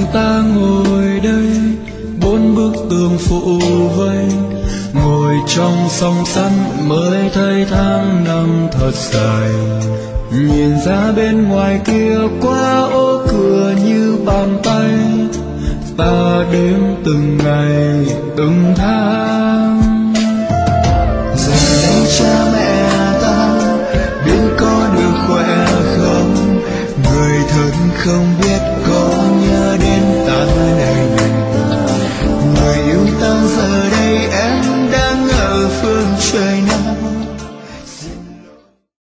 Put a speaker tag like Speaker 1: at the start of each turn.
Speaker 1: ta ngồi đây, bốn bức tường phủ vây, ngồi trong song sắt mới thấy tháng năm thật dài. Nhìn ra bên ngoài kia qua ô cửa như bàn tay, ta đếm từng ngày từng tháng. Giờ đây cha mẹ ta biết có được khỏe không, người thân không